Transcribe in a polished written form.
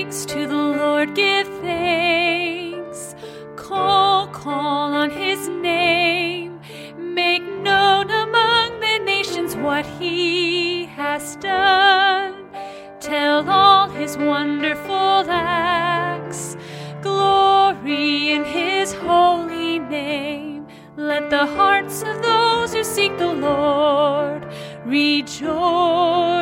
thanks to the Lord, give thanks. Call on his name. Make known among the nations what he has done. Tell all his wonderful acts. Glory in his holy name. Let the hearts of those who seek the Lord rejoice.